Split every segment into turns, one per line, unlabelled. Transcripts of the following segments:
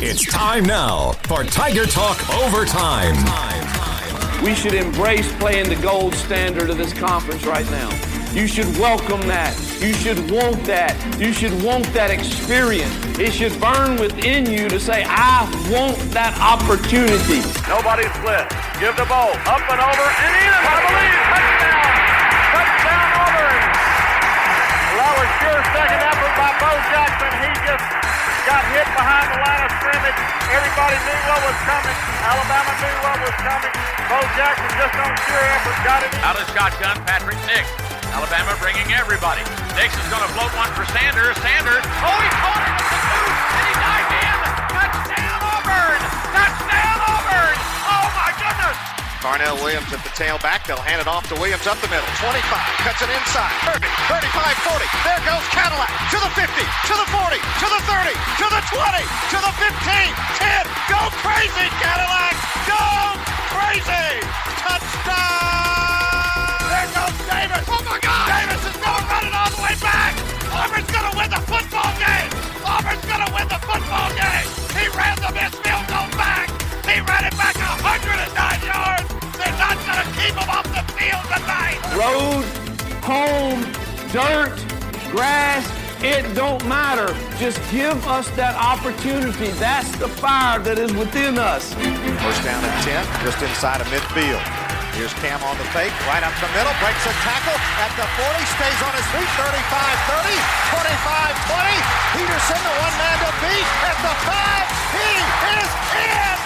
It's time now for Tiger Talk Overtime.
We should embrace playing the gold standard of this conference right now. You should welcome that. You should want that. You should want that experience. It should burn within you to say, I want that opportunity.
Nobody split. Give the ball up and over and in. I believe touchdown. Touchdown Auburn. Well, that was sure second effort by Bo Jackson. He just got hit behind the line of scrimmage. Everybody knew what was coming. Alabama knew what was coming. Bo Jackson just on sure effort got it.
Out of shotgun, Patrick Nix. Alabama bringing everybody. Nix is going to float one for Sanders. Sanders, oh, he caught it with the two, and he dived in. Touchdown Auburn! Touchdown Auburn! Oh, my goodness!
Darnell Williams at the tailback. They'll hand it off to Williams up the middle. 25, cuts it inside. Perfect. 35, 40. There goes Cadillac to the 50, to the 40, to the 30, to the 20, to the 15, 10. Go crazy, Cadillac! Go crazy! Touchdown! There goes Davis. Oh, my God! Davis is going running all the way back. Auburn's going to win the football game. Auburn's going to win the football game. He ran the missed field goal back. He ran it back 109 yards. They're not going to keep him off the field tonight.
Road, home, dirt, grass, it don't matter. Just give us that opportunity. That's the fire that is within us.
First down and 10, just inside of midfield. Here's Cam on the fake, right up the middle, breaks a tackle at the 40, stays on his feet, 35-30, 25-20. Peterson, the one-man to beat at the 5. He is in!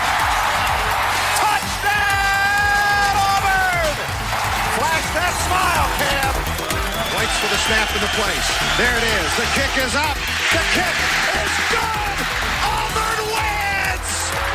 Touchdown, Auburn! Flash that smile, Cam. Waits for the snap into place. There it is. The kick is up. The kick is good! Auburn wins!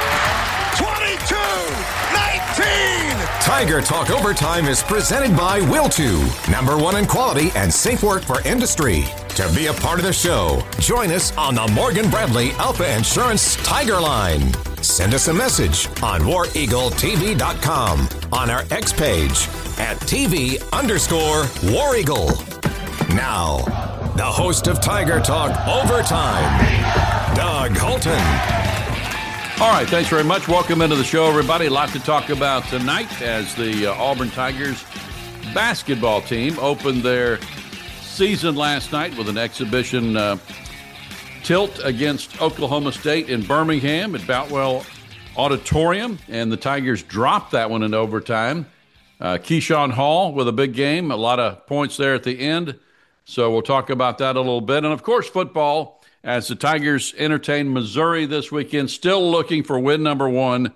22-19!
Tiger Talk Overtime is presented by Will2, #1 in quality and safe work for industry. To be a part of the show, join us on the Morgan Bradley Alpha Insurance Tiger Line. Send us a message on WarEagleTV.com, on our X page at TV_War Eagle. Now, the host of Tiger Talk Overtime, Doug Holton.
All right, thanks very much. Welcome into the show, everybody. A lot to talk about tonight as the Auburn Tigers basketball team opened their season last night with an exhibition tilt against Oklahoma State in Birmingham at Boutwell Auditorium, and the Tigers dropped that one in overtime. Keyshawn Hall with a big game, a lot of points there at the end, so we'll talk about that a little bit. And, of course, football, as the Tigers entertain Missouri this weekend, still looking for win #1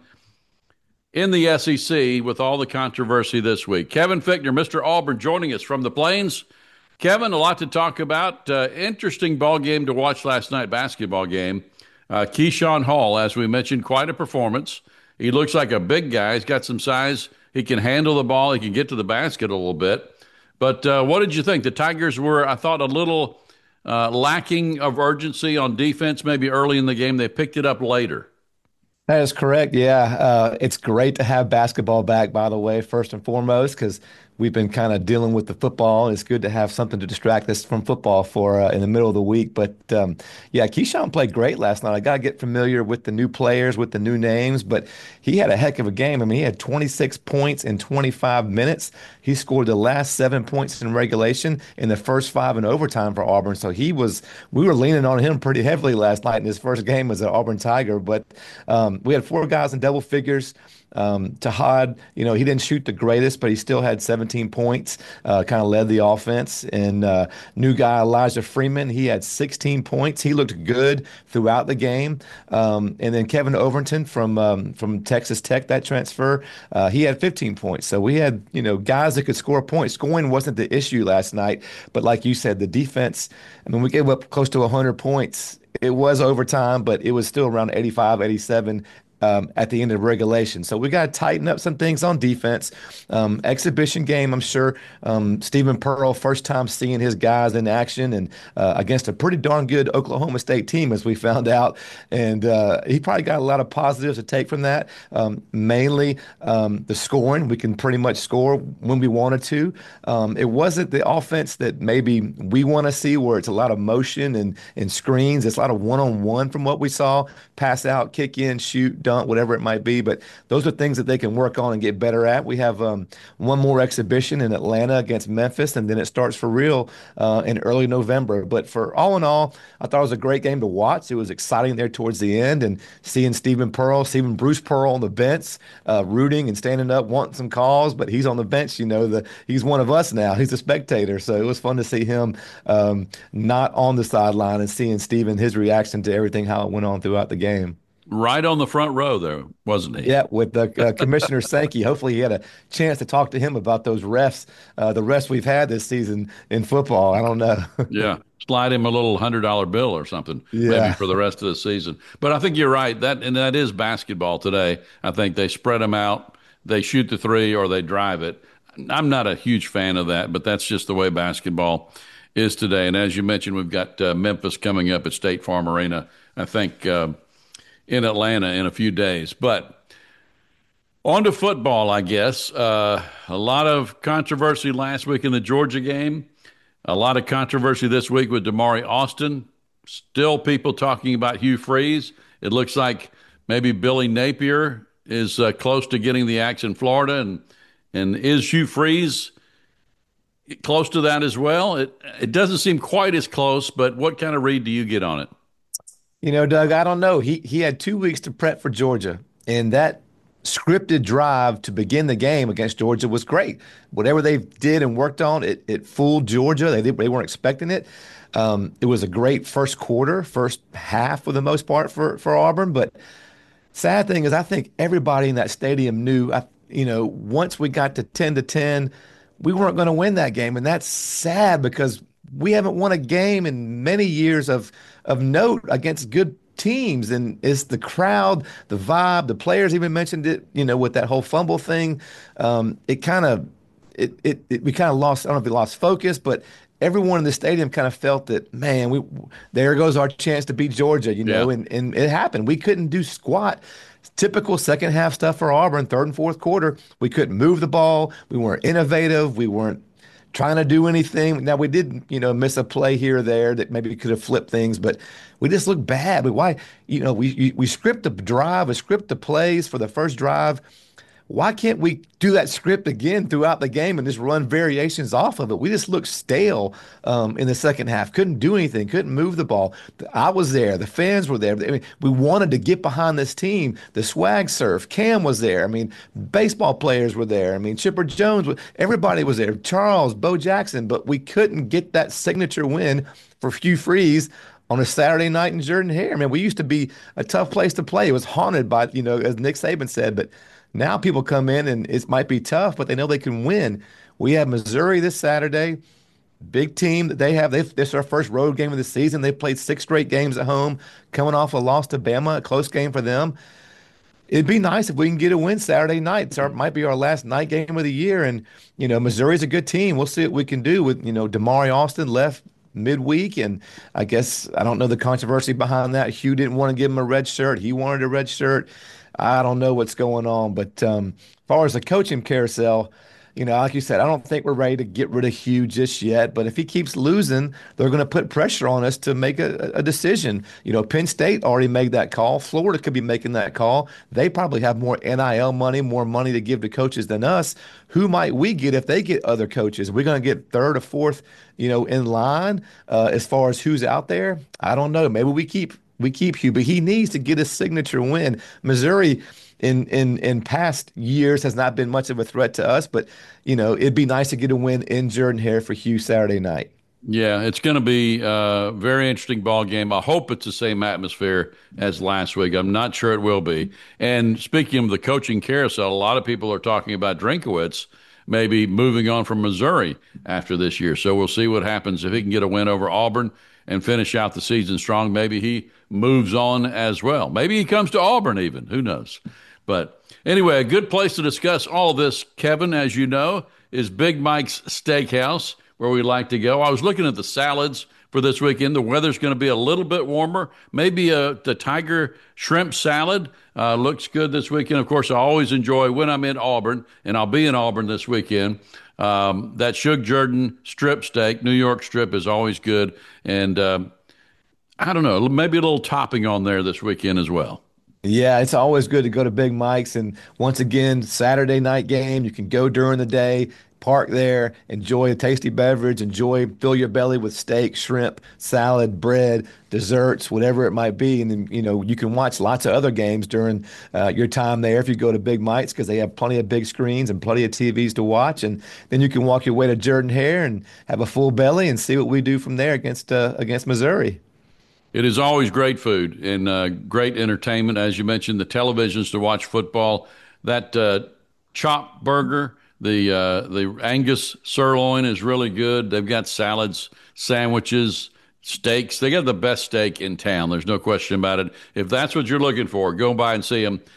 in the SEC with all the controversy this week. Kevin Fichtner, Mr. Auburn, joining us from the Plains. Kevin, a lot to talk about. Interesting ball game to watch last night, basketball game. Keyshawn Hall, as we mentioned, quite a performance. He looks like a big guy. He's got some size. He can handle the ball. He can get to the basket a little bit. But what did you think? The Tigers were, I thought, a little lacking of urgency on defense maybe early in the game. They picked it up later.
That is correct. Yeah. It's great to have basketball back, by the way, first and foremost, because we've been kind of dealing with the football. It's good to have something to distract us from football for in the middle of the week. But yeah, Keyshawn played great last night. I got to get familiar with the new players, with the new names, but he had a heck of a game. I mean, he had 26 points in 25 minutes. He scored the last 7 points in regulation in the first 5 in overtime for Auburn. So we were leaning on him pretty heavily last night in his first game as an Auburn Tiger. But we had 4 guys in double figures. Tahad, he didn't shoot the greatest, but he still had 17 points, kind of led the offense. And new guy Elijah Freeman, he had 16 points. He looked good throughout the game. And then Kevin Overton from Texas Tech, that transfer, he had 15 points. So we had, guys that could score points. Scoring wasn't the issue last night, but like you said, the defense, we gave up close to 100 points. It was overtime, but it was still around 85, 87. at the end of regulation. So we got to tighten up some things on defense. Exhibition game, I'm sure Stephen Pearl, first time seeing his guys in action and against a pretty darn good Oklahoma State team, as we found out. And he probably got a lot of positives to take from that. Mainly the scoring. We can pretty much score when we wanted to. It wasn't the offense that maybe we want to see, where it's a lot of motion and screens. It's a lot of one-on-one from what we saw. Pass out, kick in, shoot, dunk, whatever it might be. But those are things that they can work on and get better at. We have one more exhibition in Atlanta against Memphis, and then it starts for real in early November. But for all in all, I thought it was a great game to watch. It was exciting there towards the end, and seeing Stephen Bruce Pearl on the bench, rooting and standing up, wanting some calls, but he's on the bench. He's one of us now. He's a spectator, so it was fun to see him not on the sideline and seeing Stephen, his reaction to everything, how it went on throughout the game.
Right on the front row there, wasn't he?
Yeah, with the Commissioner Sankey. Hopefully he had a chance to talk to him about those refs, the refs we've had this season in football. I don't know.
Yeah, slide him a little $100 bill or something, maybe for the rest of the season. But I think you're right. That is basketball today. I think they spread them out. They shoot the three or they drive it. I'm not a huge fan of that, but that's just the way basketball is today. And as you mentioned, we've got Memphis coming up at State Farm Arena, I think, in Atlanta in a few days. But on to football, I guess. A lot of controversy last week in the Georgia game. A lot of controversy this week with Damari Austin. Still people talking about Hugh Freeze. It looks like maybe Billy Napier is close to getting the axe in Florida. And is Hugh Freeze close to that as well? It doesn't seem quite as close, but what kind of read do you get on it?
Doug, I don't know. He had 2 weeks to prep for Georgia, and that scripted drive to begin the game against Georgia was great. Whatever they did and worked on, it fooled Georgia. They weren't expecting it. It was a great first quarter, first half for the most part for Auburn. But sad thing is, I think everybody in that stadium knew, once we got to 10-10, we weren't going to win that game. And that's sad because we haven't won a game in many years of note against good teams. And it's the crowd, the vibe, the players even mentioned it, with that whole fumble thing. We kind of lost, I don't know if we lost focus, but everyone in the stadium kind of felt that, man, there goes our chance to beat Georgia, and it happened. We couldn't do squat. Typical second half stuff for Auburn, third and fourth quarter. We couldn't move the ball. We weren't innovative. We weren't trying to do anything. Now, we did, miss a play here or there that maybe could have flipped things, but we just looked bad. But why, we script the drive, we script the plays for the first drive. Why can't we do that script again throughout the game and just run variations off of it? We just looked stale in the second half. Couldn't do anything. Couldn't move the ball. I was there. The fans were there. I mean, we wanted to get behind this team. The swag surf. Cam was there. I mean, baseball players were there. I mean, Chipper Jones. Everybody was there. Charles, Bo Jackson. But we couldn't get that signature win for Hugh Freeze on a Saturday night in Jordan-Hare. I mean, we used to be a tough place to play. It was haunted by, as Nick Saban said, but now people come in and it might be tough, but they know they can win. We have Missouri this Saturday, big team that they have. This is our first road game of the season. They've played 6 straight games at home, coming off a loss to Bama, a close game for them. It'd be nice if we can get a win Saturday night. It might be our last night game of the year. And, Missouri's a good team. We'll see what we can do with, Damari Austin left midweek. And I guess I don't know the controversy behind that. Hugh didn't want to give him a red shirt. He wanted a red shirt. I don't know what's going on, but as far as the coaching carousel, like you said, I don't think we're ready to get rid of Hugh just yet. But if he keeps losing, they're going to put pressure on us to make a decision. Penn State already made that call. Florida could be making that call. They probably have more NIL money, more money to give to coaches than us. Who might we get if they get other coaches? We're going to get third or fourth, in line as far as who's out there. I don't know. Maybe we keep Hugh, but he needs to get a signature win. Missouri in past years has not been much of a threat to us, but it'd be nice to get a win in Jordan-Hare for Hugh Saturday night.
Yeah, it's going to be a very interesting ball game. I hope it's the same atmosphere as last week. I'm not sure it will be. And speaking of the coaching carousel, a lot of people are talking about Drinkwitz maybe moving on from Missouri after this year. So we'll see what happens if he can get a win over Auburn and finish out the season strong. Maybe he moves on as well. Maybe he comes to Auburn even. Who knows? But anyway, a good place to discuss all this, Kevin, as you know, is Big Mike's Steakhouse, where we like to go. I was looking at the salads for this weekend. The weather's going to be a little bit warmer. Maybe the tiger shrimp salad looks good this weekend. Of course, I always enjoy when I'm in Auburn, and I'll be in Auburn this weekend. That Shug Jordan strip steak, New York strip, is always good. And I don't know, maybe a little topping on there this weekend as well.
Yeah, it's always good to go to Big Mike's. And once again, Saturday night game, you can go during the day, park there, enjoy a tasty beverage, fill your belly with steak, shrimp, salad, bread, desserts, whatever it might be. And then, you can watch lots of other games during your time there if you go to Big Mike's, because they have plenty of big screens and plenty of TVs to watch. And then you can walk your way to Jordan-Hare and have a full belly and see what we do from there against Missouri.
It is always great food and great entertainment. As you mentioned, the televisions to watch football. That chop burger, the Angus sirloin is really good. They've got salads, sandwiches, steaks. They got the best steak in town. There's no question about it. If that's what you're looking for, go by and see them.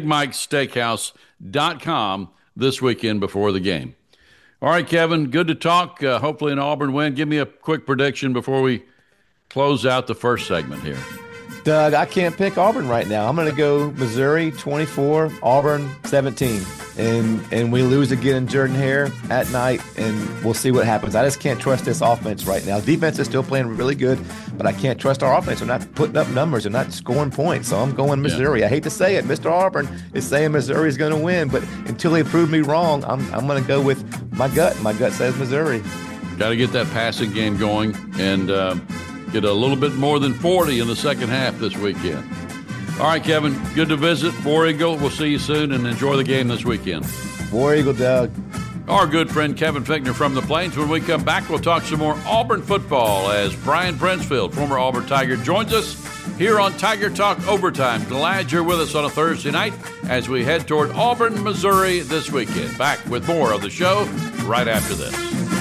BigMikeSteakhouse.com this weekend before the game. All right, Kevin, good to talk. Hopefully an Auburn win. Give me a quick prediction before we close out the first segment here.
Doug, I can't pick Auburn right now. I'm going to go Missouri 24, Auburn 17. And we lose again in Jordan-Hare at night, and we'll see what happens. I just can't trust this offense right now. Defense is still playing really good, but I can't trust our offense. They're not putting up numbers. They're not scoring points. So I'm going Missouri. I hate to say it. Mr. Auburn is saying Missouri is going to win, but until they prove me wrong, I'm going to go with my gut. My gut says Missouri.
Got to get that passing game going and get a little bit more than 40 in the second half this weekend. All right, Kevin, good to visit. War Eagle, we'll see you soon, and enjoy the game this weekend.
War Eagle, Doug.
Our good friend Kevin Fichtner from the Plains. When we come back, we'll talk some more Auburn football as Brian Brinsfield, former Auburn Tiger, joins us here on Tiger Talk Overtime. Glad you're with us on a Thursday night as we head toward Auburn, Missouri this weekend. Back with more of the show right after this.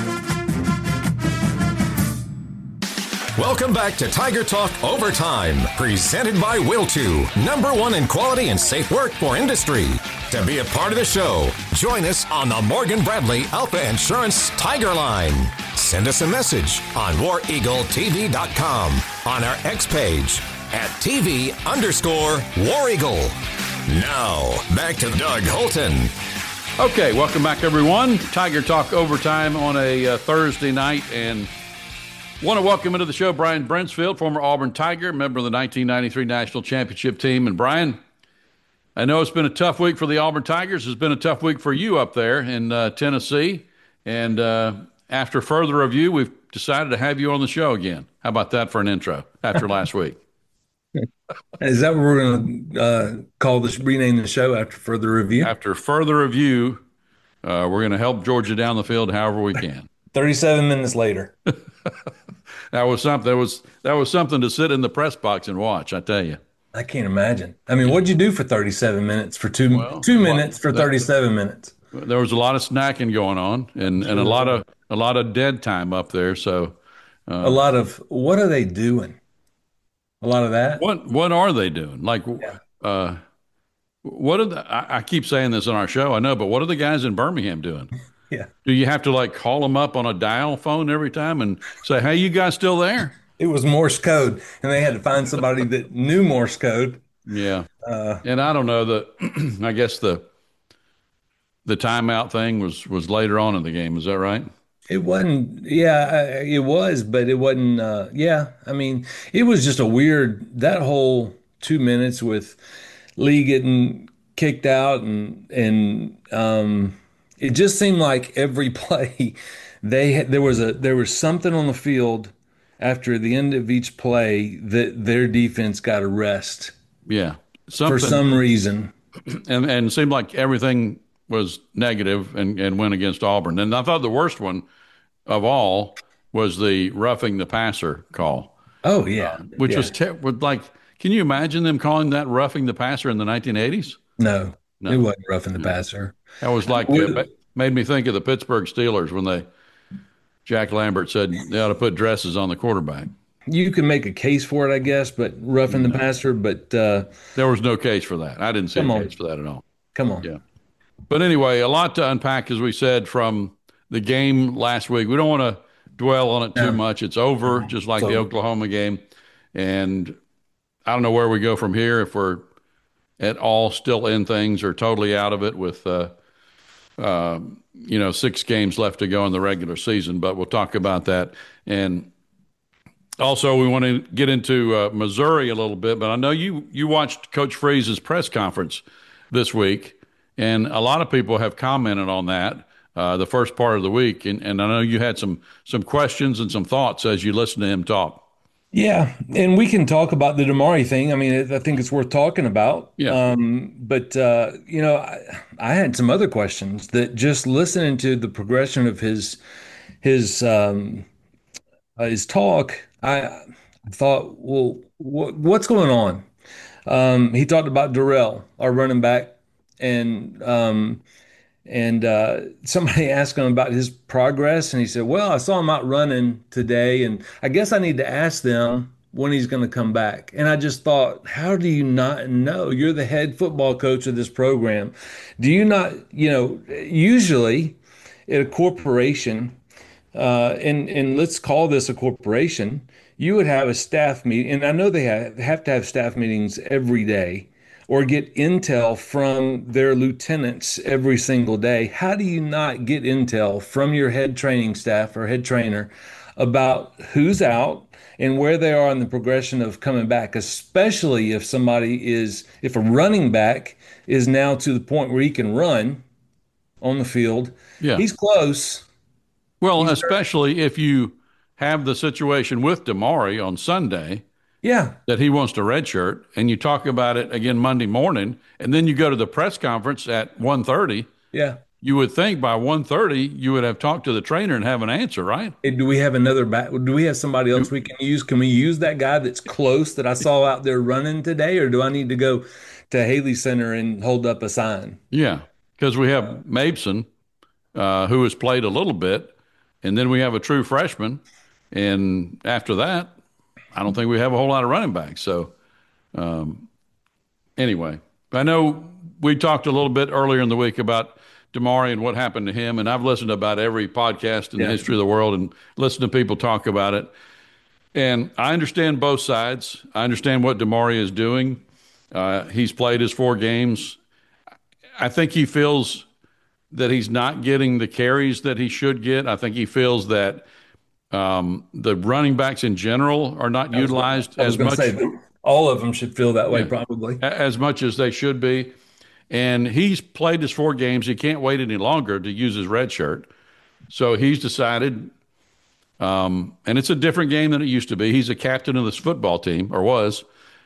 Welcome back to Tiger Talk Overtime, presented by Will2, #1 in quality and safe work for industry. To be a part of the show, join us on the Morgan Bradley Alpha Insurance Tiger Line. Send us a message on WarEagleTV.com, on our X page at TV_War Eagle. Now, back to Doug Holton.
Okay, welcome back, everyone. Tiger Talk Overtime on a Thursday night, and want to welcome into the show Brian Brinsfield, former Auburn Tiger, member of the 1993 National Championship team. And Brian, I know it's been a tough week for the Auburn Tigers. It's been a tough week for you up there in Tennessee. And after further review, we've decided to have you on the show again. How about that for an intro after last week?
Is that what we're going to rename the show, after further review?
After further review, we're going to help Georgia down the field however we can.
37 minutes later.
That was something. That was something to sit in the press box and watch, I tell you.
I can't imagine. I mean, what'd you do for 37 minutes? For two minutes for 37 minutes?
There was a lot of snacking going on, and a lot of dead time up there. So
a lot of, what are they doing? A lot of that.
What are they doing? Like, what are I keep saying this on our show, I know, but what are the guys in Birmingham doing?
Yeah.
Do you have to call them up on a dial phone every time and say, "Hey, you guys still there?"
It was Morse code, and they had to find somebody that knew Morse code.
Yeah. And I don't know, I guess the timeout thing was later on in the game. Is that right?
It wasn't. Yeah, it was, but it wasn't. Yeah. I mean, it was just a weird, that whole 2 minutes with Lee getting kicked out and it just seemed like every play there was something on the field after the end of each play that their defense got a rest.
Yeah.
For some reason.
And it seemed like everything was negative and went against Auburn. And I thought the worst one of all was the roughing the passer call.
Oh, yeah.
Which was can you imagine them calling that roughing the passer in the 1980s?
No, it wasn't roughing the passer.
That was like Made me think of the Pittsburgh Steelers when Jack Lambert said they ought to put dresses on the quarterback.
You can make a case for it, I guess, but roughing the passer. But
there was no case for that. I didn't see a case for that at all.
Come on.
Yeah. But anyway, a lot to unpack, as we said, from the game last week. We don't want to dwell on it too much. It's over, just like the Oklahoma game. And I don't know where we go from here, if we're at all still in things or totally out of it with, 6 games left to go in the regular season. But we'll talk about that. And also, we want to get into Missouri a little bit. But I know you watched Coach Freeze's press conference this week. And a lot of people have commented on that the first part of the week. And I know you had some questions and some thoughts as you listened to him talk.
Yeah, and we can talk about the Damari thing. I mean, I think it's worth talking about.
Yeah.
But I had some other questions that just listening to the progression of his talk, I thought, well, what's going on? He talked about Darrell, our running back. And somebody asked him about his progress, and he said, well, I saw him out running today, and I guess I need to ask them when he's going to come back. And I just thought, how do you not know? You're the head football coach of this program. Do you not, usually at a corporation, and let's call this a corporation, you would have a staff meeting, and I know they have to have staff meetings every day, or get intel from their lieutenants every single day. How do you not get intel from your head training staff or head trainer about who's out and where they are in the progression of coming back, especially if if a running back is now to the point where he can run on the field?
Yeah.
He's close.
Well, especially if you have the situation with Damari on Sunday, that he wants to redshirt, and you talk about it again Monday morning, and then you go to the press conference at 1:30.
Yeah.
You would think by 1:30 you would have talked to the trainer and have an answer, right?
Hey, do we have another back? Do we have somebody else we can use? Can we use that guy that's close that I saw out there running today, or do I need to go to Haley Center and hold up a sign?
Yeah, because we have Mabeson, who has played a little bit, and then we have a true freshman, and after that, I don't think we have a whole lot of running backs. So, anyway, I know we talked a little bit earlier in the week about Damari and what happened to him, and I've listened to about every podcast in the history of the world and listened to people talk about it. And I understand both sides. I understand what Damari is doing. He's played his 4 games. I think he feels that he's not getting the carries that he should get. I think he feels that the running backs in general are not utilized as much.
All of them should feel that way, probably.
As much as they should be. And he's played his 4 games. He can't wait any longer to use his red shirt. So he's decided, and it's a different game than it used to be. He's a captain of this football team, or was.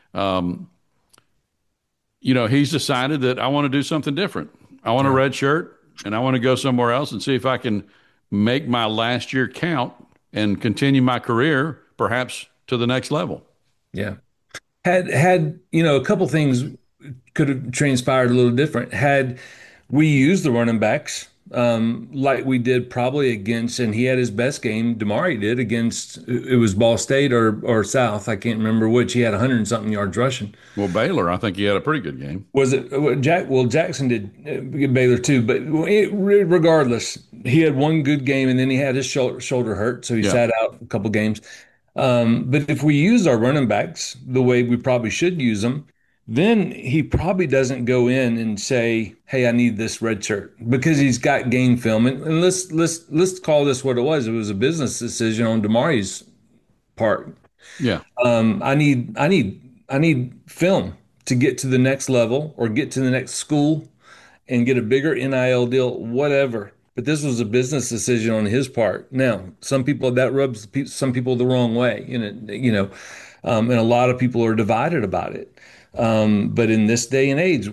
He's decided that I want to do something different. I want a red shirt, and I want to go somewhere else and see if I can make my last year count and continue my career, perhaps to the next level.
Yeah. Had a couple things could have transpired a little different. Had we used the running backs like we did probably against, and he had his best game, Damari did, against, it was Ball State or South, I can't remember which. He had 100-something yards rushing.
Well, Baylor, I think he had a pretty good game.
Was it Jackson did Baylor too, but regardless, he had one good game, and then he had his shoulder hurt, so he sat out a couple games. But if we use our running backs the way we probably should use them, then he probably doesn't go in and say, hey, I need this red shirt, because he's got game film. And let's call this what it was. It was a business decision on Damari's part.
Yeah.
I need film to get to the next level or get to the next school and get a bigger NIL deal, whatever. But this was a business decision on his part. Now, some people, that rubs some people the wrong way, and a lot of people are divided about it. But in this day and age,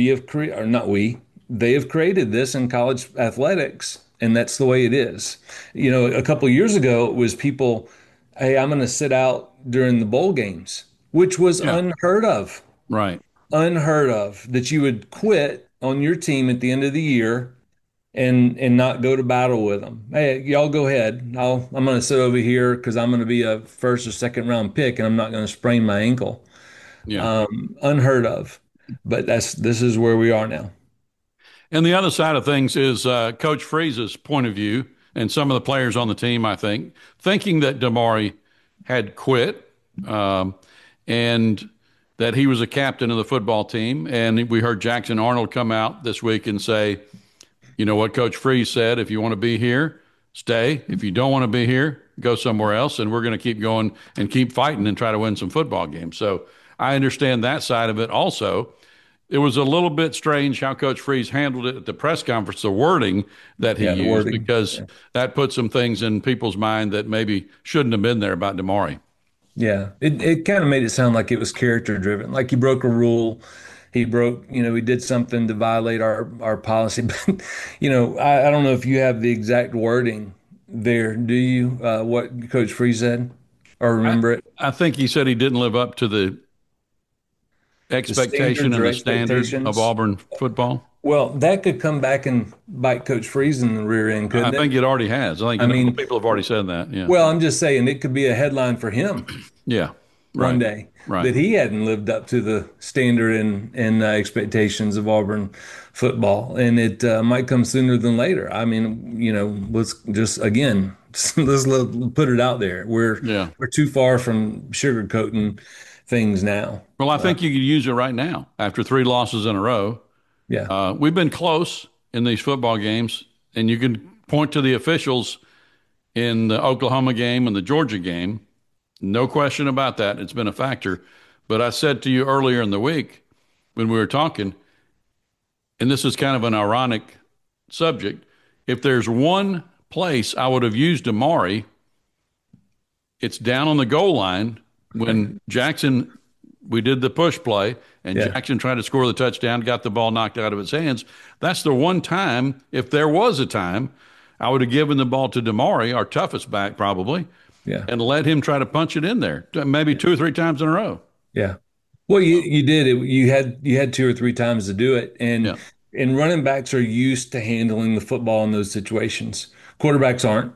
they have created this in college athletics, and that's the way it is. A couple of years ago, it was people, hey, I'm going to sit out during the bowl games, which was unheard of.
Right.
Unheard of, that you would quit on your team at the end of the year and not go to battle with them. Hey, y'all go ahead. I'm going to sit over here because I'm going to be a first or second round pick, and I'm not going to sprain my ankle.
Yeah.
Unheard of. But this is where we are now.
And the other side of things is Coach Freeze's point of view, and some of the players on the team, I think, thinking that Damari had quit, and that he was a captain of the football team. And we heard Jackson Arnold come out this week and say, you know what Coach Freeze said, if you want to be here, stay. If you don't want to be here, go somewhere else, and we're going to keep going and keep fighting and try to win some football games. So I understand that side of it also. It was a little bit strange how Coach Freeze handled it at the press conference, the wording that he used, because that put some things in people's mind that maybe shouldn't have been there about Damari.
Yeah, it kind of made it sound like it was character driven, like he broke a rule. He broke, he did something to violate our policy. But, I don't know if you have the exact wording there. Do you, what Coach Freeze said or remember it?
I think he said he didn't live up to the expectation and the standard of Auburn football.
Well, that could come back and bite Coach Freeze in the rear end, couldn't it?
I think it already has. I mean, people have already said that. Yeah.
Well, I'm just saying it could be a headline for him.
Yeah.
One day. Right. That he hadn't lived up to the standard and expectations of Auburn football. And it might come sooner than later. I mean, let's just, again, let's put it out there. We're too far from sugarcoating things now.
Well, I think you could use it right now after 3 losses in a row.
Yeah.
We've been close in these football games, and you can point to the officials in the Oklahoma game and the Georgia game. No question about that. It's been a factor. But I said to you earlier in the week when we were talking, and this is kind of an ironic subject, if there's one place I would have used Damari, it's down on the goal line when Jackson, we did the push play, and Jackson tried to score the touchdown, got the ball knocked out of his hands. That's the one time, if there was a time, I would have given the ball to Damari, our toughest back probably, and let him try to punch it in there, maybe 2 or 3 times in a row.
Yeah. Well, you did it. You had 2 or 3 times to do it, and running backs are used to handling the football in those situations. Quarterbacks aren't.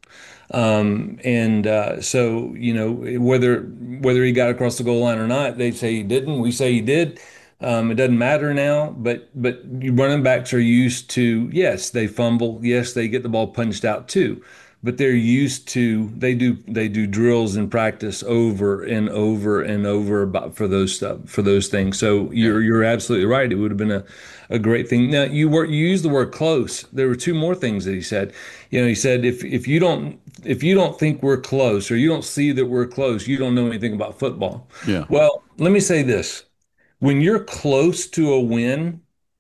So whether he got across the goal line or not, they say he didn't. We say he did. It doesn't matter now. But running backs are used to, yes, they fumble, yes, they get the ball punched out too. But they're used to, they do drills in practice over and over and over for those things. So you're absolutely right. It would have been a great thing. Now you used the word close. There were 2 more things that he said. He said if you don't think we're close, or you don't see that we're close, you don't know anything about football.
Yeah.
Well, let me say this: when you're close to a win,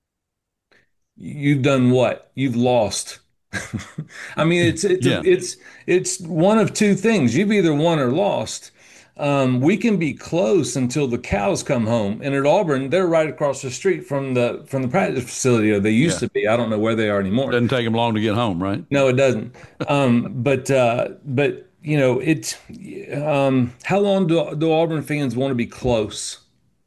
you've done what? You've lost. I mean, it's one of 2 things. You've either won or lost. We can be close until the cows come home. And at Auburn, they're right across the street from the practice facility, or they used to be. I don't know where they are anymore.
Doesn't take them long to get home, right?
No, it doesn't. But it's how long do Auburn fans want to be close?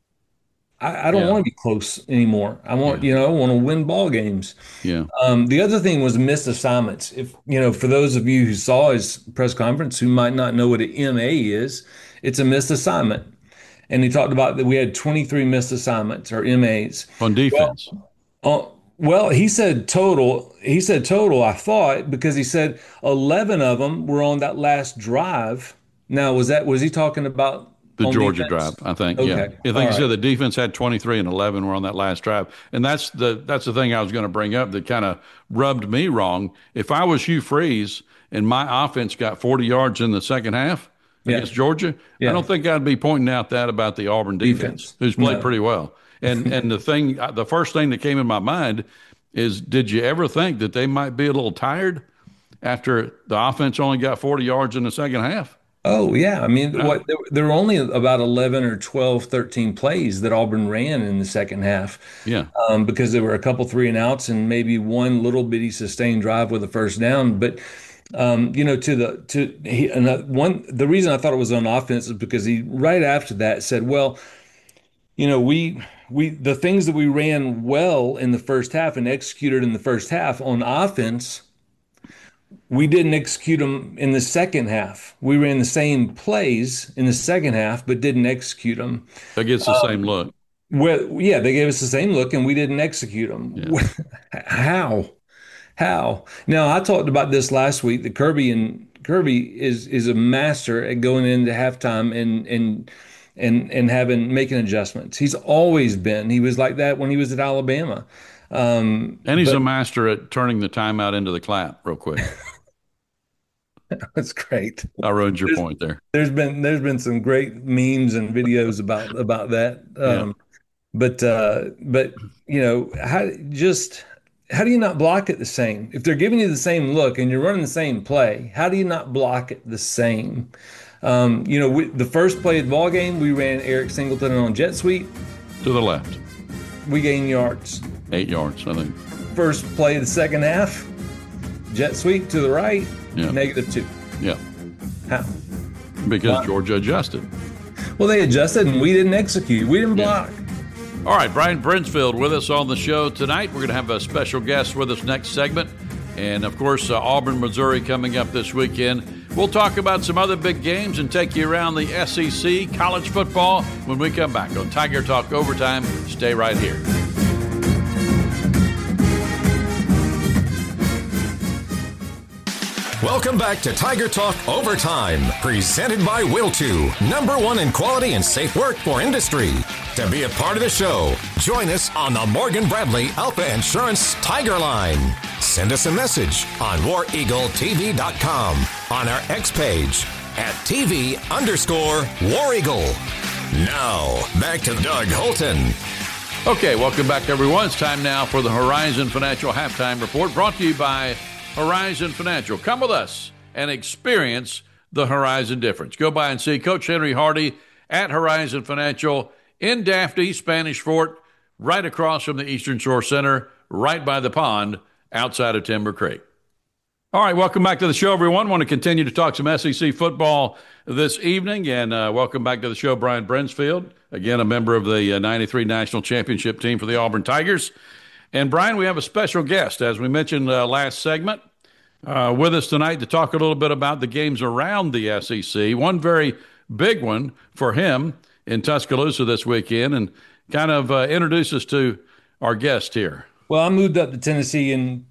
I don't want to be close anymore. I want, I want to win ball games.
Yeah.
The other thing was missed assignments. If, for those of you who saw his press conference who might not know what an MA is, it's a missed assignment. And he talked about that we had 23 missed assignments, or MAs.
On defense.
Well, he said total, I thought, because he said 11 of them were on that last drive. Now, was he talking about
the Georgia drive, I think.
Okay.
Yeah. I think he said the defense had 23 and 11 were on that last drive. And that's the thing I was going to bring up that kind of rubbed me wrong. If I was Hugh Freeze and my offense got 40 yards in the second half against Georgia, I don't think I'd be pointing out that about the Auburn defense. Who's played pretty well. And the first thing that came in my mind is, did you ever think that they might be a little tired after the offense only got 40 yards in the second half?
Oh, yeah. I mean, there were only about 11 or 12, 13 plays that Auburn ran in the second half.
Yeah.
Because there were a couple 3 and outs and maybe one little bitty sustained drive with a first down. But, the reason I thought it was on offense is because he right after that said, well, the things that we ran well in the first half and executed in the first half on offense, we didn't execute them in the second half. We ran the same plays in the second half, but didn't execute them.
Against the same look.
Well, yeah, they gave us the same look and we didn't execute them.
Yeah.
How? How? Now, I talked about this last week. That Kirby is a master at going into halftime and making adjustments. He's always been. He was like that when he was at Alabama.
And he's a master at turning the timeout into the clap real quick.
That's great.
I ruined your point there.
There's been some great memes and videos about that. But how do you not block it the same? If they're giving you the same look and you're running the same play, how do you not block it the same? The first play of the ball game, we ran Eric Singleton on jet sweep.
To the left.
We gained yards.
8 yards, I think.
First play of the second half, jet sweep to the right, -2.
Yeah.
How?
Because Georgia adjusted.
Well, they adjusted and we didn't execute. We didn't block.
All right, Brian Brinsfield with us on the show tonight. We're going to have a special guest with us next segment. And, of course, Auburn, Missouri coming up this weekend. We'll talk about some other big games and take you around the SEC, college football, when we come back on Tiger Talk Overtime. Stay right here.
Welcome back to Tiger Talk Overtime, presented by Will2, #1 in quality and safe work for industry. To be a part of the show, join us on the Morgan Bradley Alpha Insurance Tiger Line. Send us a message on WarEagleTV.com, on our X page at TV_War Eagle. Now, back to Doug Holton.
Okay, welcome back, everyone. It's time now for the Horizon Financial Halftime Report, brought to you by Horizon Financial. Come with us and experience the Horizon difference. Go by and see Coach Henry Hardy at Horizon Financial in Daphne, Spanish Fort, right across from the Eastern Shore Center, right by the pond outside of Timber Creek. All right, welcome back to the show, everyone. Want to continue to talk some SEC football this evening, and welcome back to the show, Brian Brinsfield, again, a member of the 93 National Championship team for the Auburn Tigers. And, Brian, we have a special guest, as we mentioned last segment, with us tonight to talk a little bit about the games around the SEC. One very big one for him in Tuscaloosa this weekend, and kind of introduce us to our guest here.
Well, I moved up to Tennessee in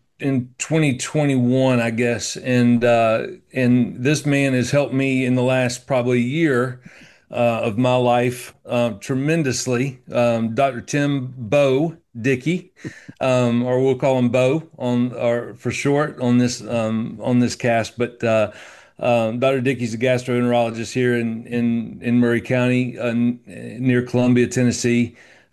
2021, I guess, and this man has helped me in the last probably year of my life tremendously. Dr. Tim Bo Dickey, or we'll call him Bo for short on this cast. But Dr. Dickey's a gastroenterologist here in Murray County, near Columbia, Tennessee.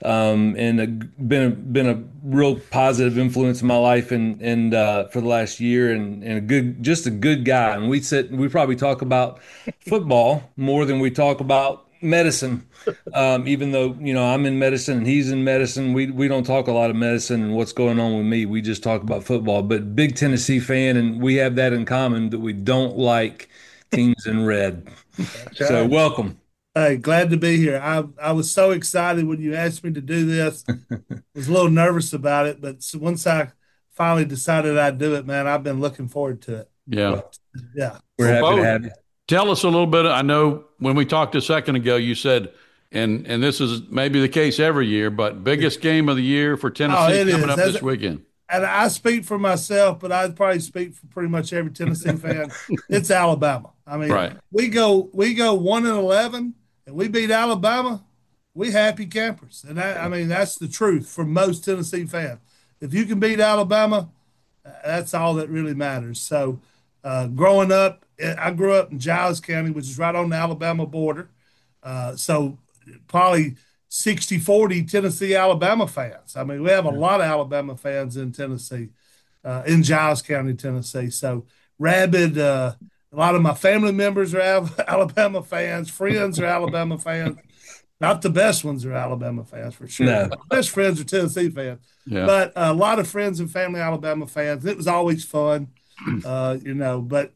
And been a real positive influence in my life and for the last year, and just a good guy. And we probably talk about football more than we talk about medicine. Even though, I'm in medicine and he's in medicine, we don't talk a lot of medicine and what's going on with me. We just talk about football. But big Tennessee fan, and we have that in common, that we don't like teams in red. So welcome.
Hey, glad to be here. I was so excited when you asked me to do this. I was a little nervous about it, but once I finally decided I'd do it, man, I've been looking forward to it.
Yeah.
Yeah.
We're happy to have you.
Tell us a little bit. I know when we talked a second ago, you said, and this is maybe the case every year, but biggest game of the year for Tennessee coming up this weekend.
And I speak for myself, but I'd probably speak for pretty much every Tennessee fan. It's Alabama. I mean,
right.
we go 1-11. And we beat Alabama, we happy campers. And that's the truth for most Tennessee fans. If you can beat Alabama, that's all that really matters. So growing up, I grew up in Giles County, which is right on the Alabama border. So probably 60-40 Tennessee-Alabama fans. I mean, we have a lot of Alabama fans in Tennessee, in Giles County, Tennessee. So rabid. A lot of my family members are Alabama fans. Friends are Alabama fans. Not the best ones are Alabama fans, for sure.
No.
My best friends are Tennessee fans.
Yeah.
But a lot of friends and family Alabama fans. It was always fun, but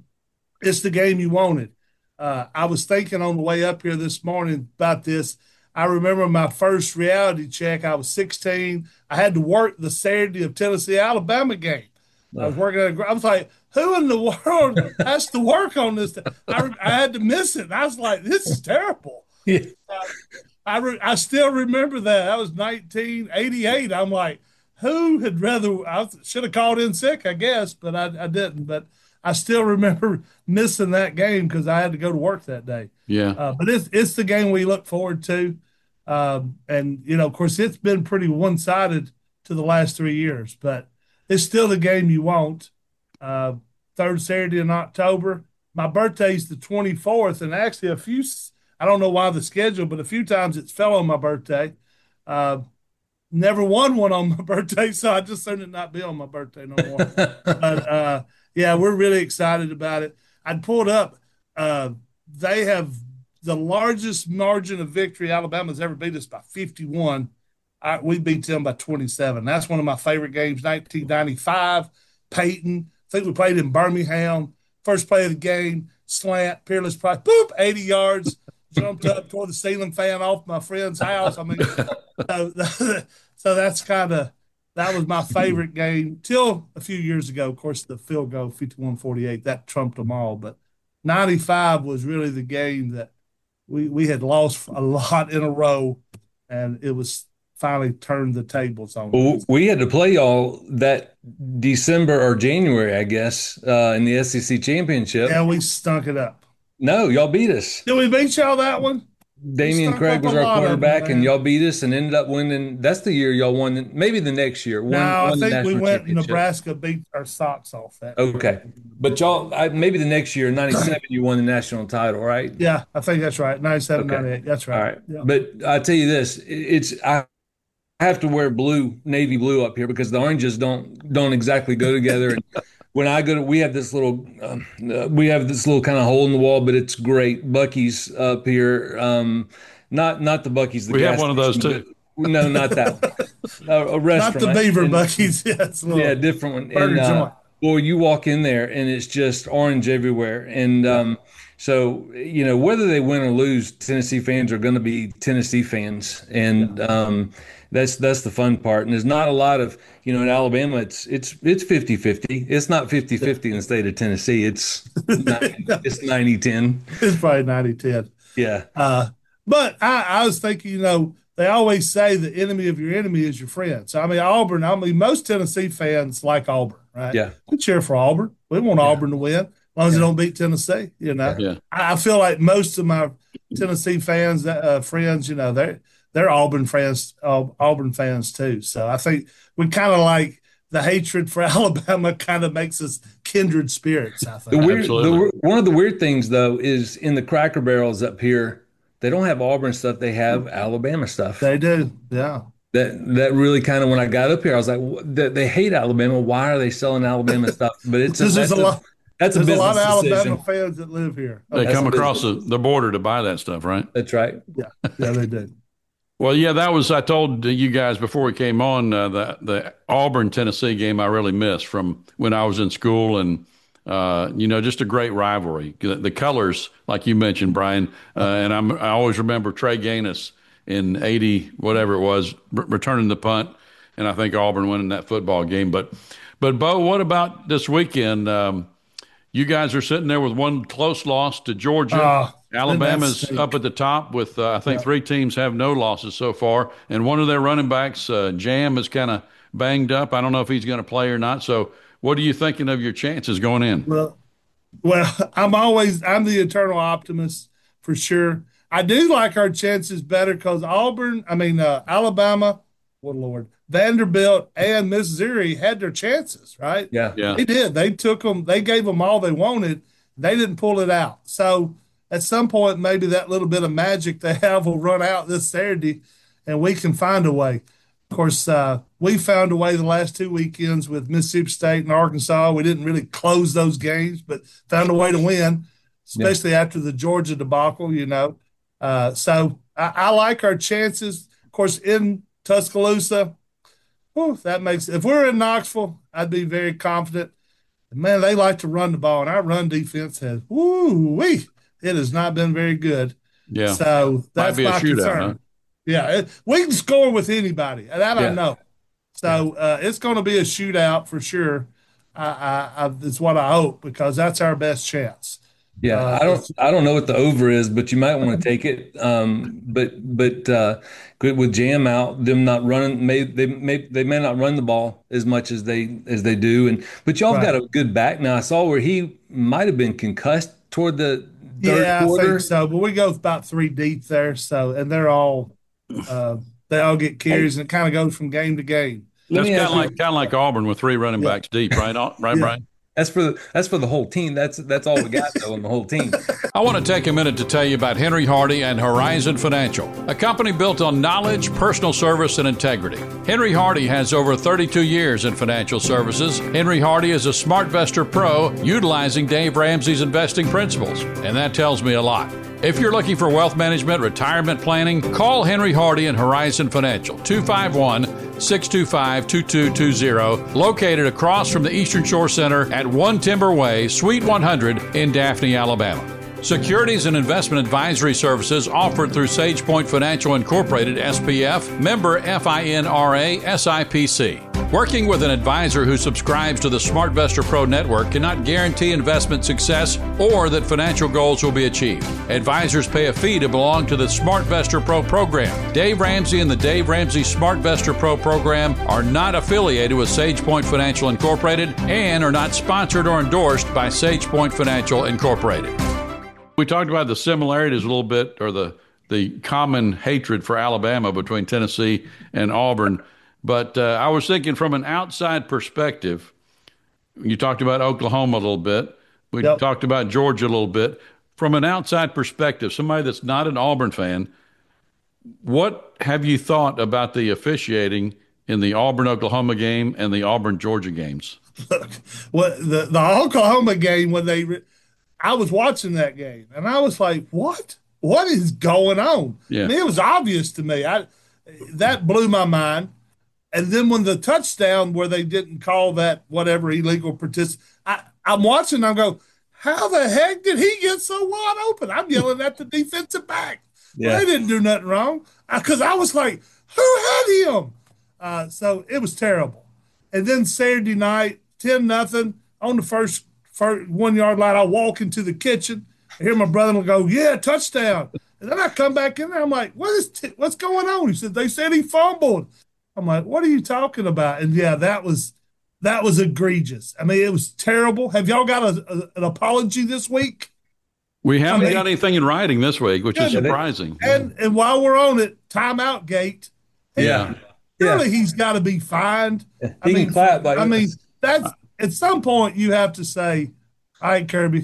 it's the game you wanted. I was thinking on the way up here this morning about this. I remember my first reality check. I was 16. I had to work the Saturday of Tennessee Alabama game. I was working at I was like, who in the world has to work on this? I had to miss it. And I was like, this is terrible.
Yeah.
I still remember that. That was 1988. I'm like, who had rather? I should have called in sick, I guess, but I didn't. But I still remember missing that game because I had to go to work that day.
Yeah.
But it's the game we look forward to. And, of course, it's been pretty one-sided to the last 3 years, but it's still the game you want. Third Saturday in October. My birthday's the 24th, and actually I don't know why the schedule, but a few times it's fell on my birthday. Never won one on my birthday, so I just soon it not be on my birthday no more. But, yeah, we're really excited about it. I'd pulled up. They have the largest margin of victory Alabama's ever beat us by 51. We beat them by 27. That's one of my favorite games, 1995, Peyton. I think we played in Birmingham. First play of the game, slant, Peerless Price, boop, 80 yards, jumped up, tore the ceiling fan off my friend's house. I mean, so that's that was my favorite game till a few years ago. Of course, the field goal, 51-48, that trumped them all. But 95 was really the game that we had lost a lot in a row, and it was finally turned the tables on.
Well, we had to play y'all that December or January, I guess, in the SEC championship.
Yeah, we stunk it up.
No, y'all beat us.
Did we beat y'all that one?
Damian Craig was our quarterback, and y'all beat us and ended up winning. That's the year y'all won. Maybe the next year.
I think we went. Nebraska beat our socks off that.
Okay, but y'all maybe the next year, '97, you won the national title, right?
Yeah, I think that's right. 97, okay. 98. That's right.
All right,
yeah.
But I tell you this, I have to wear navy blue up here because the oranges don't exactly go together. And when I go to, we have this little kind of hole in the wall, but it's great. Buc-ee's up here, not the Buc-ee's.
We have one of those too.
No, not that one. A restaurant.
Not the Beaver Buc-ee's.
Yeah, different one. And, well, you walk in there and it's just orange everywhere. And so, whether they win or lose, Tennessee fans are going to be Tennessee fans. And that's the fun part. And there's not a lot of, in Alabama, it's 50-50. It's not 50-50 in the state of Tennessee. It's 90-10.
It's probably 90-10.
Yeah.
But I was thinking, they always say the enemy of your enemy is your friend. So, Auburn, most Tennessee fans like Auburn, right?
Yeah.
We cheer for Auburn. We want Auburn to win as long as they don't beat Tennessee,
Yeah.
I feel like most of my Tennessee fans, friends, they're Auburn fans too. So I think we kind of like the hatred for Alabama kind of makes us kindred spirits, I think.
One of the weird things, though, is in the Cracker Barrels up here, they don't have Auburn stuff. They have Alabama stuff.
They do, yeah.
That really kind of, when I got up here, I was like, they hate Alabama. Why are they selling Alabama stuff? But
there's a lot of Alabama
decision.
fans that live here.
They come across the border to buy that stuff, right?
That's right.
Yeah, they do.
Well, yeah, I told you guys before we came on, the Auburn-Tennessee game I really missed from when I was in school, and, just a great rivalry. The colors, like you mentioned, Brian, and I always remember Trey Gaines in 80, whatever it was, returning the punt, and I think Auburn winning that football game. But Bo, what about this weekend? You guys are sitting there with one close loss to Georgia. Alabama's up at the top with, I think, 3 teams have no losses so far. And one of their running backs, Jam, is kind of banged up. I don't know if he's going to play or not. So what are you thinking of your chances going in?
Well, I'm the eternal optimist for sure. I do like our chances better because Alabama, Vanderbilt and Missouri had their chances, right?
Yeah.
They did. They took them. They gave them all they wanted. They didn't pull it out. So at some point, maybe that little bit of magic they have will run out this Saturday, and we can find a way. Of course, we found a way the last 2 weekends with Mississippi State and Arkansas. We didn't really close those games, but found a way to win, especially after the Georgia debacle, So I like our chances. Of course, in Tuscaloosa, if we're in Knoxville, I'd be very confident. Man, they like to run the ball, and our run defense it has not been very good.
Yeah.
So that's
might be
my
a shootout,
concern.
huh?
Yeah, we can score with anybody, and that I know. So it's going to be a shootout for sure. It's what I hope because that's our best chance.
Yeah, I don't know what the over is, but you might want to take it. But with Jam out, them not running, they may not run the ball as much as they do. But y'all got a good back now. I saw where he might have been concussed toward the third quarter.
I think so. But we go about 3 deep there. So and they're all they all get carries, and it kind of goes from game to game.
That's kind of like Auburn with 3 running backs deep, right? Right, Brian?
That's for the whole team. That's all we got though on the whole team.
I want to take a minute to tell you about Henry Hardy and Horizon Financial, a company built on knowledge, personal service, and integrity. Henry Hardy has over 32 years in financial services. Henry Hardy is a SmartVestor Pro utilizing Dave Ramsey's investing principles, and that tells me a lot. If you're looking for wealth management, retirement planning, call Henry Hardy and Horizon Financial, 251-625-2220, located across from the Eastern Shore Center at 1 Timber Way, Suite 100 in Daphne, Alabama. Securities and investment advisory services offered through SagePoint Financial Incorporated, SPF, member FINRA, SIPC. Working with an advisor who subscribes to the SmartVestor Pro network cannot guarantee investment success or that financial goals will be achieved. Advisors pay a fee to belong to the SmartVestor Pro program. Dave Ramsey and the Dave Ramsey SmartVestor Pro program are not affiliated with SagePoint Financial Incorporated and are not sponsored or endorsed by SagePoint Financial Incorporated. We talked about the similarities a little bit, or the common hatred for Alabama between Tennessee and Auburn. But I was thinking from an outside perspective, you talked about Oklahoma a little bit. We talked about Georgia a little bit. From an outside perspective, somebody that's not an Auburn fan, what have you thought about the officiating in the Auburn-Oklahoma game and the Auburn-Georgia games?
Look, the Oklahoma game, I was watching that game, and I was like, what? What is going on?
Yeah.
I mean, it was obvious to me. That blew my mind. And then when the touchdown where they didn't call that whatever illegal participation, I'm watching, I'm going, how the heck did he get so wide open? I'm yelling at the defensive back. Yeah. Well, they didn't do nothing wrong because I was like, who had him? So it was terrible. And then Saturday night, 10-0 on the first 1 yard line. I walk into the kitchen. I hear my brother go, yeah, touchdown. And then I come back in there. I'm like, what's going on? He said, they said he fumbled. I'm like, what are you talking about? And yeah, that was egregious. I mean, it was terrible. Have y'all got an apology this week?
We haven't got anything in writing this week, which is surprising.
And while we're on it, timeout gate. Surely he's got to be fined.
He can clap.
That's at some point you have to say, all right, Kirby,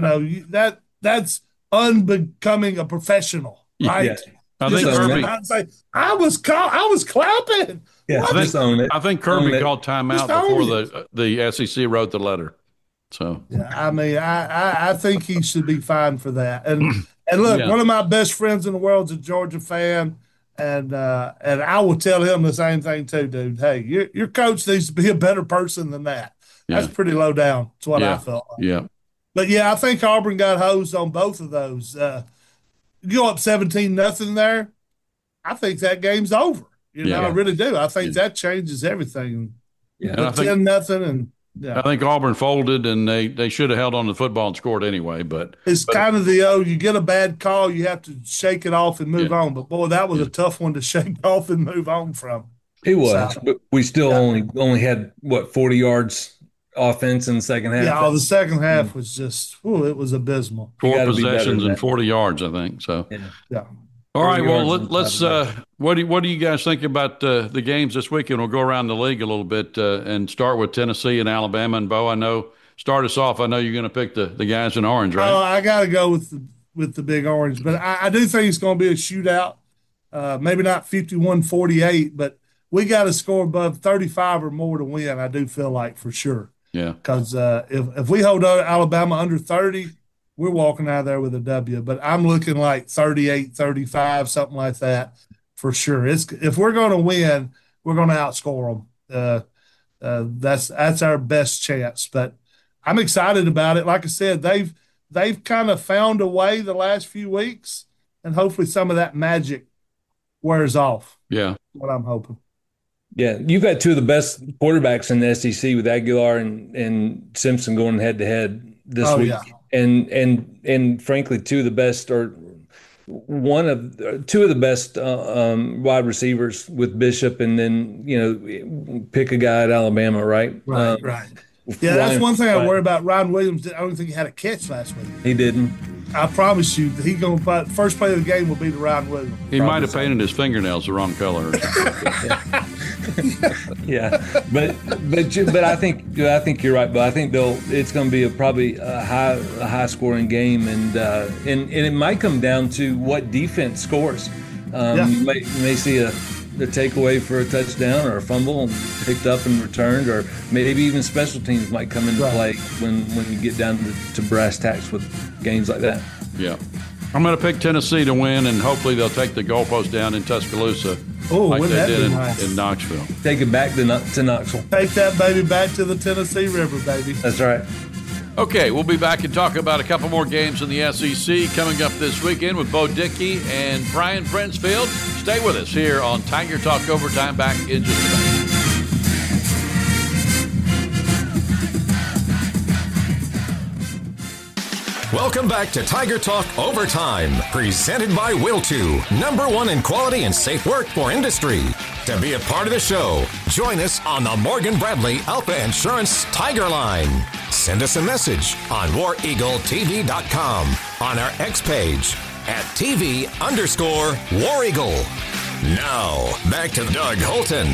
that's unbecoming a professional, right? Yeah.
I think Kirby.
I was clapping.
Yeah,
I think Kirby called timeout before the SEC wrote the letter. So
I mean, I think he should be fined for that. And look, one of my best friends in the world is a Georgia fan, and I will tell him the same thing too, dude. Hey, your coach needs to be a better person than that. Yeah. That's pretty low down. That's what I felt like.
Yeah.
But yeah, I think Auburn got hosed on both of those. You go up 17-0 there, I think that game's over. I really do. I think that changes everything. Yeah, 10-0 and
I think Auburn folded, and they should have held on to the football and scored anyway. But
it's kind of you get a bad call, you have to shake it off and move on. But boy, that was a tough one to shake off and move on from.
It was, but we still only had 40 yards offense in the second half.
Yeah, the second half was just, it was abysmal.
4 possessions and 40 yards, I think. So,
yeah.
All right, well, let's. What do you guys think about the games this weekend? We'll go around the league a little bit and start with Tennessee and Alabama. And Bo, start us off. I know you're going to pick the guys in orange, right?
Oh, I got to go with the big orange, but I do think it's going to be a shootout. Maybe not 51-48, but we got to score above 35 or more to win. I do feel like for sure.
Yeah,
because if we hold Alabama under 30, we're walking out of there with a W. But I'm looking like 38, 35, something like that for sure. If we're going to win, we're going to outscore them. That's our best chance. But I'm excited about it. Like I said, they've kind of found a way the last few weeks, and hopefully some of that magic wears off.
Yeah.
That's what I'm hoping.
Yeah, you've got two of the best quarterbacks in the SEC with Aguilar and Simpson going head to head this week,
Yeah.
and frankly, two of the best or two of the best wide receivers with Bishop, and then pick a guy at Alabama, right?
Right. Yeah, that's one thing I worry about. Ryan Williams, I don't think he had a catch last week.
He didn't.
I promise you, he's going to first play of the game will be to Ryan Williams.
He might have painted his fingernails the wrong color.
Yeah, but I think you're right. But I think it's going to be probably a high scoring game, and it might come down to what defense scores. You may see a takeaway for a touchdown or a fumble picked up and returned, or maybe even special teams might come into play when you get down to brass tacks with games like that.
Yeah. I'm going to pick Tennessee to win, and hopefully they'll take the goalpost down in Tuscaloosa like they did in Knoxville.
Take it back to Knoxville.
Take that baby back to the Tennessee River, baby.
That's right.
Okay, we'll be back and talk about a couple more games in the SEC coming up this weekend with Bo Dickey and Brian Brinsfield. Stay with us here on Tiger Talk Overtime, back in just a minute.
Welcome back to Tiger Talk Overtime, presented by Will2, #1 in quality and safe work for industry. To be a part of the show, join us on the Morgan Bradley Alpha Insurance Tiger Line. Send us a message on WarEagleTV.com, on our X page at TV_War Eagle. Now, back to Doug Holton.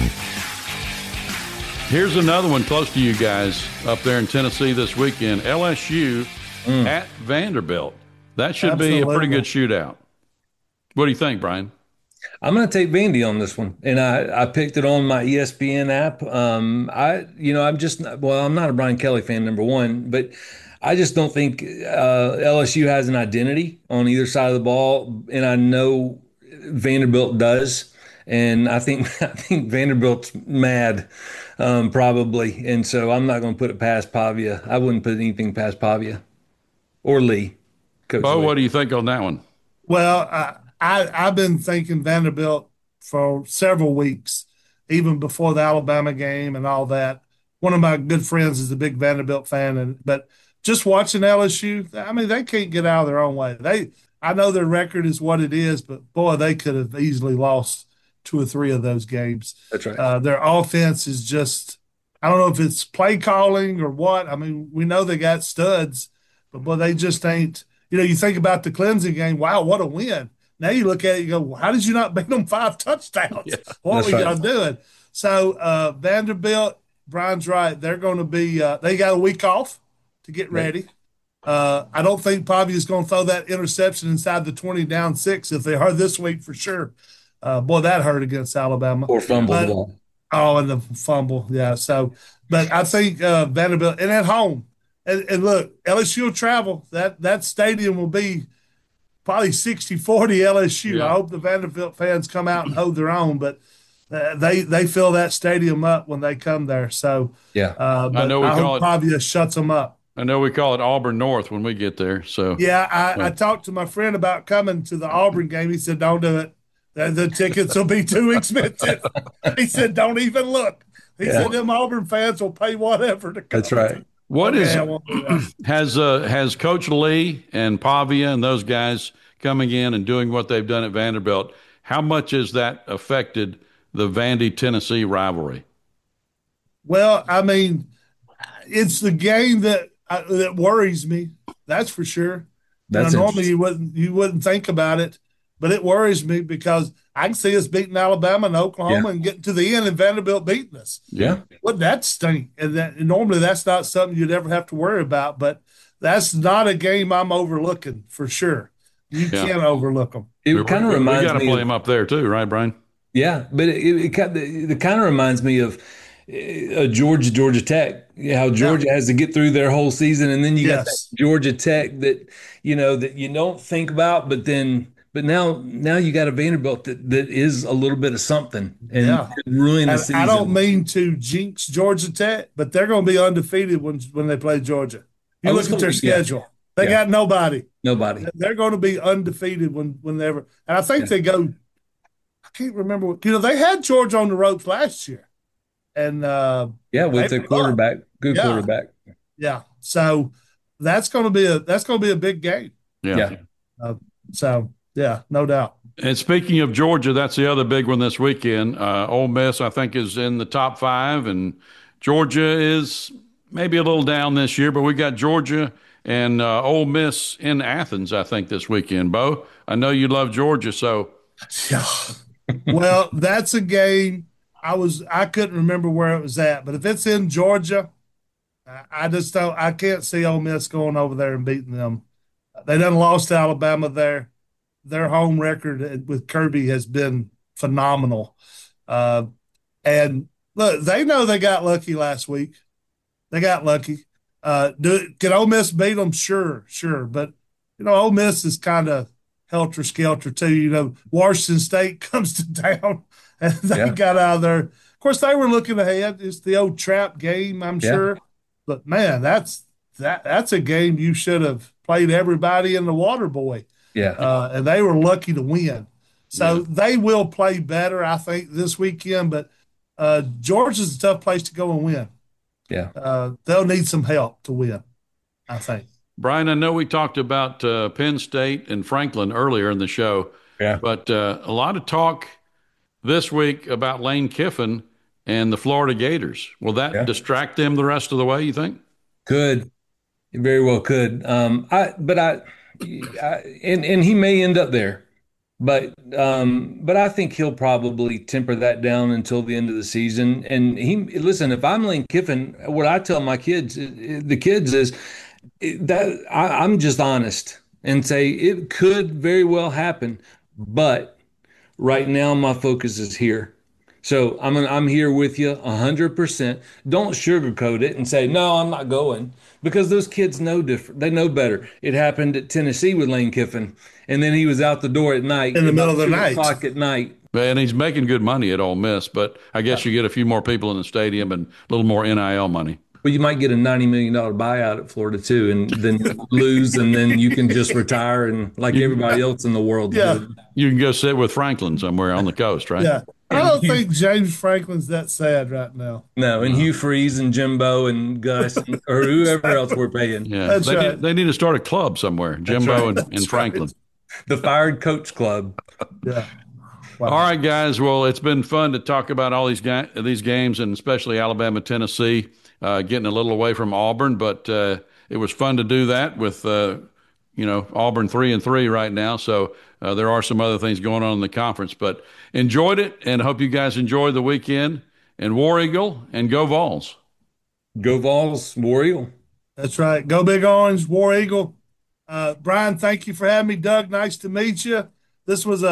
Here's another one close to you guys up there in Tennessee this weekend. LSU at Vanderbilt. That should be a pretty good shootout. What do you think, Brian?
I'm going to take Vandy on this one, and I picked it on my ESPN app. I'm not a Brian Kelly fan, number one, but I just don't think LSU has an identity on either side of the ball, and I know Vanderbilt does, and I think Vanderbilt's mad, probably, and so I'm not going to put it past Pavia. I wouldn't put anything past Pavia or Lee.
Bo, what do you think on that one?
Well, I've been thinking Vanderbilt for several weeks, even before the Alabama game and all that. One of my good friends is a big Vanderbilt fan, but just watching LSU, I mean, they can't get out of their own way. I know their record is what it is, but boy, they could have easily lost 2 or 3 of those games.
That's right.
Their offense is just, I don't know if it's play calling or what. I mean, we know they got studs, but boy, they just ain't. You think about the Clemson game. Wow, what a win! Now you look at it, you go, well, how did you not beat them 5 touchdowns? Yeah, what were y'all doing? So Vanderbilt, Brian's right. They're going to be they got a week off to get ready. I don't think Pavia's going to throw that interception inside the 20 down 6 if they are this week for sure. Boy, that hurt against Alabama.
Or fumble.
And the fumble. Yeah. So, but I think Vanderbilt, and at home, and look, LSU will travel. That stadium will be probably 60-40 LSU.
Yeah.
I hope the Vanderbilt fans come out and hold their own, but they fill that stadium up when they come there. So
yeah,
but I hope Pavia shuts them up.
I know we call it Auburn North when we get there. So
yeah, I talked to my friend about coming to the Auburn game. He said, "Don't do it. The tickets will be too expensive." He said, "Don't even look." He said, "Them Auburn fans will pay whatever to come."
That's right.
Has Coach Lee and Pavia and those guys coming in and doing what they've done at Vanderbilt, how much has that affected the Vandy-Tennessee rivalry?
Well, I mean, it's the game that worries me. That's for sure. Normally you wouldn't think about it, but it worries me because I can see us beating Alabama and Oklahoma and getting to the end and Vanderbilt beating us.
Yeah.
Wouldn't that stink? And normally that's not something you'd ever have to worry about, but that's not a game I'm overlooking for sure. You can't overlook them.
It kind of reminds me.
We got to play them up there too, right, Brian?
Yeah, but it kind of reminds me of Georgia Tech. How Georgia has to get through their whole season, and then you got that Georgia Tech that you don't think about, but now you got a Vanderbilt that is a little bit of something and ruin the season.
I don't mean to jinx Georgia Tech, but they're going to be undefeated when they play Georgia. You look at their schedule. They got nobody.
Nobody.
They're going to be undefeated whenever. And I think they go can't remember. They had Georgia on the ropes last year, and
with the quarterback, good quarterback.
Yeah, so that's going to be a big game.
Yeah.
No doubt.
And speaking of Georgia, that's the other big one this weekend. Ole Miss, I think, is in the top 5, and Georgia is maybe a little down this year, but we got Georgia and Ole Miss in Athens, I think, this weekend. Bo, I know you love Georgia, so.
Yeah. Well, that's a game I couldn't remember where it was at, but if it's in Georgia, I can't see Ole Miss going over there and beating them. They done lost to Alabama there. Their home record with Kirby has been phenomenal. And look, they know they got lucky last week. They got lucky. Can Ole Miss beat them? Sure. But, Ole Miss is kind of helter-skelter too. Washington State comes to town, and they got out of there. Of course, they were looking ahead. It's the old trap game, I'm sure. But, man, that's a game you should have played everybody in the water boy.
Yeah.
And they were lucky to win. So they will play better, I think, this weekend. But Georgia's a tough place to go and win.
Yeah.
They'll need some help to win, I think.
Brian, I know we talked about Penn State and Franklin earlier in the show.
Yeah.
But a lot of talk this week about Lane Kiffin and the Florida Gators. Will that distract them the rest of the way, you think?
Could. It very well could. And he may end up there, but I think he'll probably temper that down until the end of the season. And listen, if I'm Lane Kiffin, what I tell my kids, is that I'm just honest and say it could very well happen, but right now my focus is here. So I'm here with you 100%. Don't sugarcoat it and say, no, I'm not going, because those kids know different. They know better. It happened at Tennessee with Lane Kiffin, and then he was out the door at night.
In the middle of the night.
2:00 at night.
And he's making good money at Ole Miss, but I guess you get a few more people in the stadium and a little more NIL money.
Well, you might get a $90 million buyout at Florida, too, and then lose, and then you can just retire and like everybody else in the world.
Yeah.
You can go sit with Franklin somewhere on the coast, right?
Yeah. I don't think James Franklin's that sad right now.
No, and Hugh Freeze and Jimbo and Gus or whoever else we're paying.
Yeah,
That's right.
They need to start a club somewhere, Jimbo and Franklin.
Right.
The Fired Coach Club.
Yeah.
Wow. All right, guys. Well, it's been fun to talk about all these games, and especially Alabama, Tennessee, getting a little away from Auburn. But it was fun to do that with Auburn 3-3 right now. So there are some other things going on in the conference. But enjoyed it, and hope you guys enjoy the weekend. And War Eagle, and go Vols.
Go Vols, War Eagle.
That's right. Go Big Orange, War Eagle. Brian, thank you for having me. Doug, nice to meet you. This was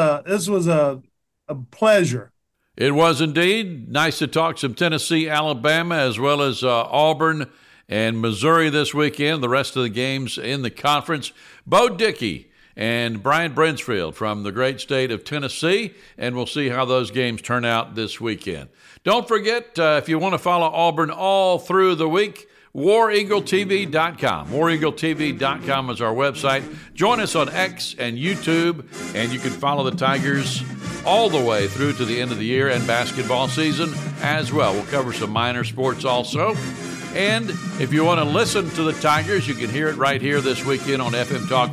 a pleasure.
It was indeed. Nice to talk some Tennessee, Alabama, as well as Auburn and Missouri this weekend, the rest of the games in the conference. Bo Dickey and Brian Brinsfield from the great state of Tennessee, and we'll see how those games turn out this weekend. Don't forget, if you want to follow Auburn all through the week, WarEagleTV.com. WarEagleTV.com is our website. Join us on X and YouTube, and you can follow the Tigers all the way through to the end of the year and basketball season as well. We'll cover some minor sports also. And if you want to listen to the Tigers, you can hear it right here this weekend on FM Talk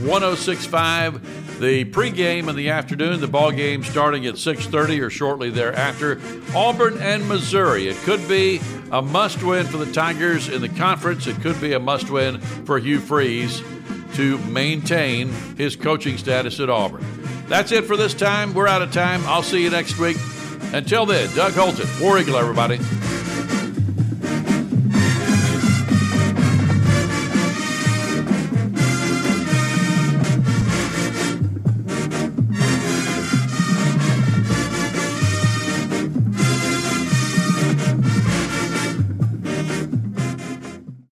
106.5. The pregame in the afternoon, the ball game starting at 6:30 or shortly thereafter. Auburn and Missouri. It could be a must-win for the Tigers in the conference. It could be a must-win for Hugh Freeze to maintain his coaching status at Auburn. That's it for this time. We're out of time. I'll see you next week. Until then, Doug Holton, War Eagle, everybody.